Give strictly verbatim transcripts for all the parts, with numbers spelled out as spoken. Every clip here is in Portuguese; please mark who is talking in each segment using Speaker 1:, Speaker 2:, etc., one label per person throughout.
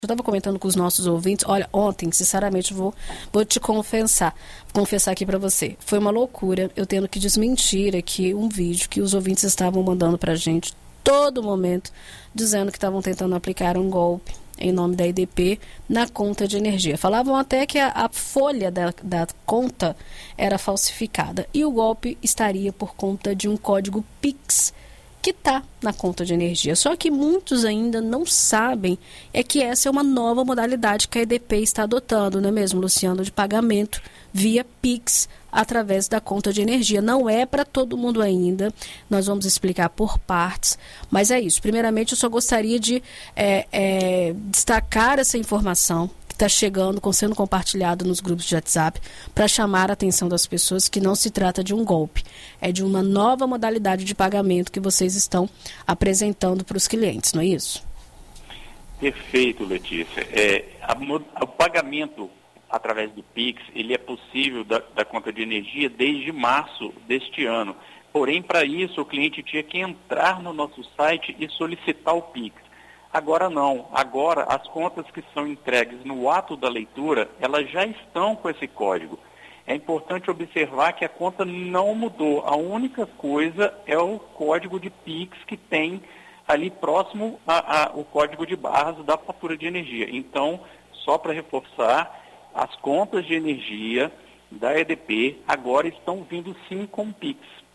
Speaker 1: Eu estava comentando com os nossos ouvintes, olha, ontem, sinceramente, vou, vou te confessar, confessar aqui para você. Foi uma loucura eu tendo que desmentir aqui um vídeo que os ouvintes estavam mandando para a gente todo momento, dizendo que estavam tentando aplicar um golpe em nome da E D P na conta de energia. Falavam até que a, a folha da, da conta era falsificada e o golpe estaria por conta de um código Pix que está na conta de energia. Só que muitos ainda não sabem é que essa é uma nova modalidade que a E D P está adotando, não é mesmo, Luciano, de pagamento via Pix através da conta de energia. Não é para todo mundo ainda, nós vamos explicar por partes, mas é isso. Primeiramente, eu só gostaria de é, é, destacar essa informação está chegando, sendo compartilhado nos grupos de WhatsApp, para chamar a atenção das pessoas que não se trata de um golpe, é de uma nova modalidade de pagamento que vocês estão apresentando para os clientes, não é isso?
Speaker 2: Perfeito, Letícia. É, a, o pagamento através do Pix, ele é possível da, da conta de energia desde março deste ano. Porém, para isso, o cliente tinha que entrar no nosso site e solicitar o Pix. Agora não. Agora, as contas que são entregues no ato da leitura, elas já estão com esse código. É importante observar que a conta não mudou. A única coisa é o código de Pix que tem ali próximo ao código de barras da fatura de energia. Então, só para reforçar, as contas de energia da E D P agora estão vindo sim com Pix.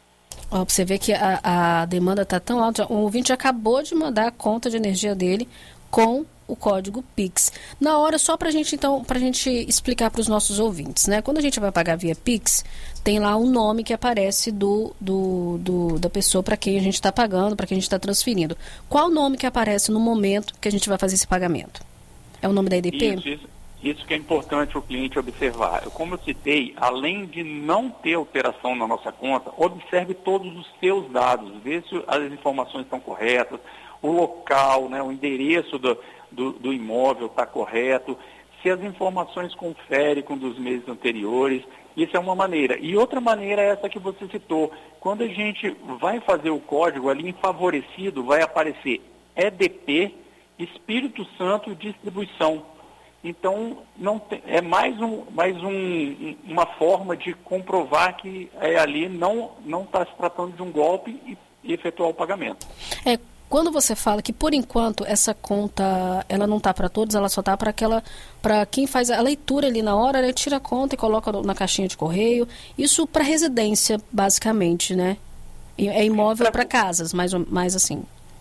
Speaker 1: Ó, pra você ver que a, a demanda está tão alta, o ouvinte acabou de mandar a conta de energia dele com o código Pix. Na hora, só para gente, então, pra gente explicar para os nossos ouvintes, né? Quando a gente vai pagar via Pix, tem lá um nome que aparece do, do, do da pessoa para quem a gente está pagando, para quem a gente está transferindo. Qual o nome que aparece no momento que a gente vai fazer esse pagamento? É o nome da E D P?
Speaker 2: Isso, isso. Isso que é importante o cliente observar. Como eu citei, além de não ter alteração na nossa conta, observe todos os seus dados, vê se as informações estão corretas, o local, né, o endereço do, do, do imóvel está correto, se as informações conferem com dos meses anteriores. Isso é uma maneira. E outra maneira é essa que você citou. Quando a gente vai fazer o código, ali em favorecido vai aparecer E D P, Espírito Santo Distribuição. Então, não tem, é mais, um, mais um, uma forma de comprovar que é, ali não está se tratando de um golpe e, e efetuar o pagamento.
Speaker 1: É, quando você fala que, por enquanto, essa conta ela não está para todos, ela só está para aquela, para quem faz a leitura ali na hora, né, tira a conta e coloca na caixinha de correio. Isso para residência, basicamente, né? É imóvel para casas, mais, mais assim.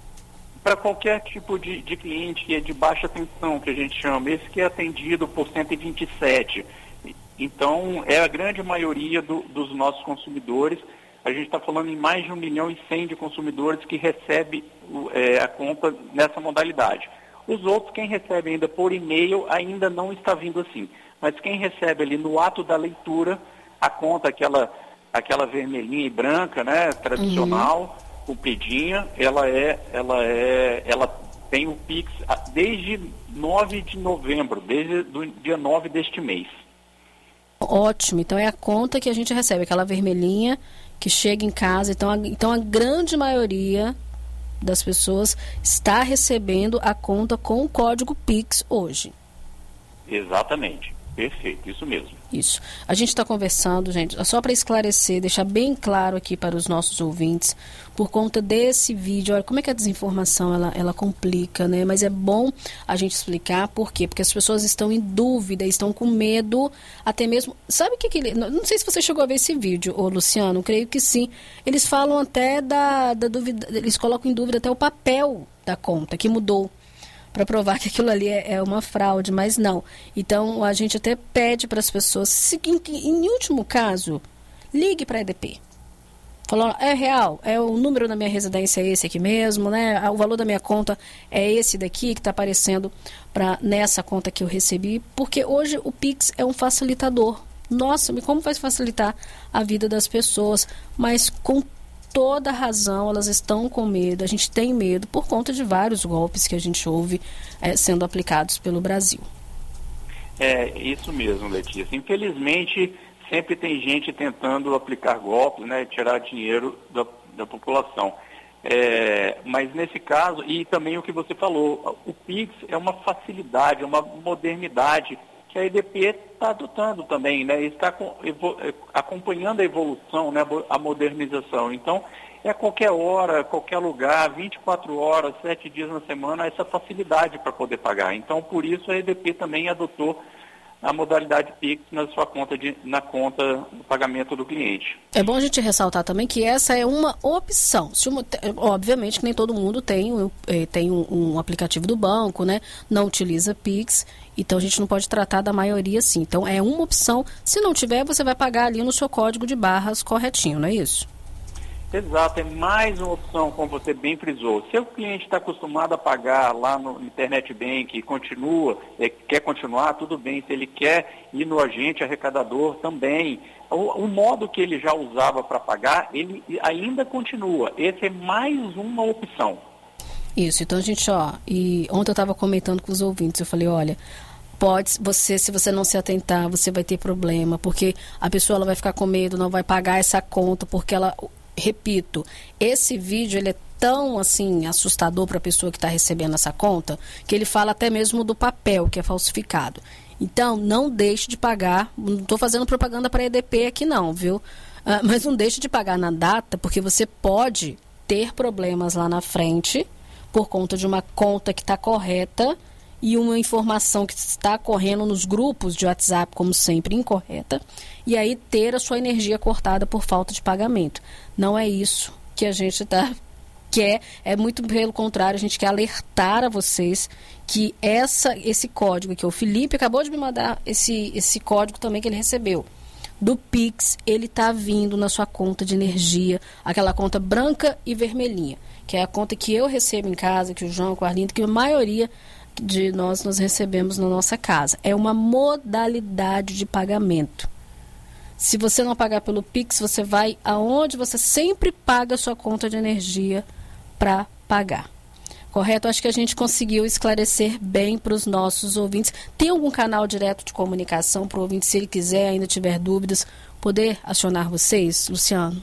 Speaker 2: Para qualquer tipo de, de cliente que é de baixa tensão, que a gente chama, esse que é atendido por cento e vinte e sete. Então, é a grande maioria do, dos nossos consumidores. A gente está falando em mais de um milhão e cem de consumidores que recebe é, a conta nessa modalidade. Os outros, quem recebe ainda por e-mail, ainda não está vindo assim. Mas quem recebe ali no ato da leitura, a conta, aquela, aquela vermelhinha e branca, né, tradicional, uhum. compridinha, ela é, ela é, ela tem o Pix desde nove de novembro, desde o dia nove deste mês.
Speaker 1: Ótimo, então é a conta que a gente recebe, aquela vermelhinha que chega em casa, então a, então a grande maioria das pessoas está recebendo a conta com o código Pix hoje.
Speaker 2: Exatamente. Perfeito, isso mesmo.
Speaker 1: Isso. A gente está conversando, gente, só para esclarecer, deixar bem claro aqui para os nossos ouvintes, por conta desse vídeo, olha como é que a desinformação ela, ela complica, né? Mas é bom a gente explicar por quê? Porque as pessoas estão em dúvida, estão com medo, até mesmo. Sabe o que que ele. Não sei se você chegou a ver esse vídeo, ô Luciano, creio que sim. Eles falam até da, da dúvida, eles colocam em dúvida até o papel da conta, que mudou, para provar que aquilo ali é, é uma fraude, mas não. Então, a gente até pede para as pessoas, se, em, em último caso, ligue para a E D P. Falou, é real, é o número da minha residência é esse aqui mesmo, né? O valor da minha conta é esse daqui que está aparecendo pra, nessa conta que eu recebi, porque hoje o Pix é um facilitador. Nossa, como vai facilitar a vida das pessoas, mas com toda razão, elas estão com medo, a gente tem medo por conta de vários golpes que a gente ouve é, sendo aplicados pelo Brasil.
Speaker 2: É isso mesmo, Letícia. Infelizmente, sempre tem gente tentando aplicar golpes, né, tirar dinheiro da, da população. É, mas nesse caso, e também o que você falou, o Pix é uma facilidade, uma modernidade que a E D P está adotando também, né? Está com, evo, acompanhando a evolução, né? A modernização. Então, é a qualquer hora, qualquer lugar, vinte e quatro horas, sete dias na semana, essa facilidade para poder pagar. Então, por isso a E D P também adotou a modalidade Pix na sua conta, de, na conta do pagamento do cliente.
Speaker 1: É bom a gente ressaltar também que essa é uma opção. Se uma, obviamente que nem todo mundo tem, tem um, um aplicativo do banco, né? Não utiliza Pix, então a gente não pode tratar da maioria assim. Então é uma opção. Se não tiver, você vai pagar ali no seu código de barras corretinho, não é isso?
Speaker 2: Exato, é mais uma opção, como você bem frisou. Se o cliente está acostumado a pagar lá no Internet Bank e continua, é, quer continuar, tudo bem. Se ele quer ir no agente arrecadador, também. O, o modo que ele já usava para pagar, ele ainda continua. Esse é mais uma opção.
Speaker 1: Isso, então a gente, ó, e ontem eu estava comentando com os ouvintes, eu falei, olha, pode, você, se você não se atentar, você vai ter problema, porque a pessoa ela vai ficar com medo, não vai pagar essa conta, porque ela... Repito, esse vídeo ele é tão assim assustador para a pessoa que está recebendo essa conta, que ele fala até mesmo do papel que é falsificado. Então, não deixe de pagar, não estou fazendo propaganda para a E D P aqui não, viu? Ah, mas não deixe de pagar na data, porque você pode ter problemas lá na frente por conta de uma conta que está correta e uma informação que está correndo nos grupos de WhatsApp, como sempre, incorreta, e aí ter a sua energia cortada por falta de pagamento. Não é isso que a gente tá, quer, é muito pelo contrário, a gente quer alertar a vocês que essa, esse código que o Felipe acabou de me mandar, esse, esse código também que ele recebeu, do Pix, ele está vindo na sua conta de energia, aquela conta branca e vermelhinha, que é a conta que eu recebo em casa, que o João, o Arlindo, que a maioria de nós nós recebemos na nossa casa. É uma modalidade de pagamento. Se você não pagar pelo Pix, você vai aonde você sempre paga a sua conta de energia para pagar. Correto? Acho que a gente conseguiu esclarecer bem para os nossos ouvintes. Tem algum canal direto de comunicação para o ouvinte, se ele quiser, ainda tiver dúvidas, poder acionar vocês, Luciano?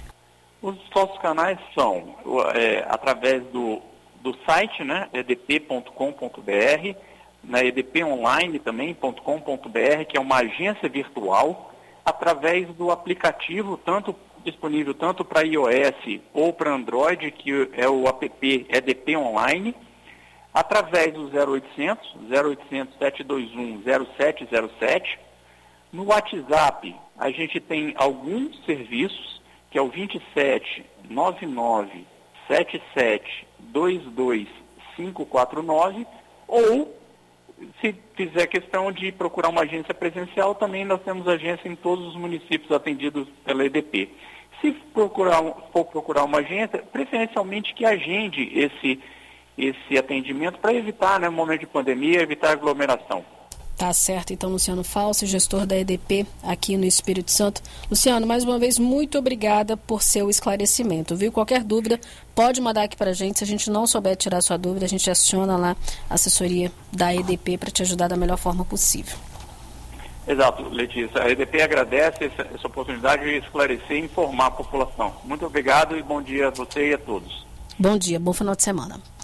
Speaker 2: Os nossos canais são é, através do do site, né, e d p ponto com ponto b r, na E D P online também, .com.br, que é uma agência virtual, através do aplicativo, tanto disponível tanto para iOS ou para Android, que é o app E D P Online, através do zero oitocentos, zero oitocentos, sete dois um, zero sete zero sete. No WhatsApp, a gente tem alguns serviços, que é o vinte e sete, noventa e nove, setenta e sete, dois dois cinco quatro nove, ou se fizer questão de procurar uma agência presencial, também nós temos agência em todos os municípios atendidos pela E D P. Se procurar, for procurar uma agência, preferencialmente que agende esse, esse atendimento para evitar, né, no momento de pandemia, evitar aglomeração.
Speaker 1: Tá certo, então, Luciano Falsi, gestor da E D P aqui no Espírito Santo. Luciano, mais uma vez, muito obrigada por seu esclarecimento, viu? Qualquer dúvida, pode mandar aqui pra gente. Se a gente não souber tirar sua dúvida, a gente aciona lá a assessoria da E D P para te ajudar da melhor forma possível.
Speaker 2: Exato, Letícia. A E D P agradece essa, essa oportunidade de esclarecer e informar a população. Muito obrigado e bom dia a você e a todos.
Speaker 1: Bom dia, bom final de semana.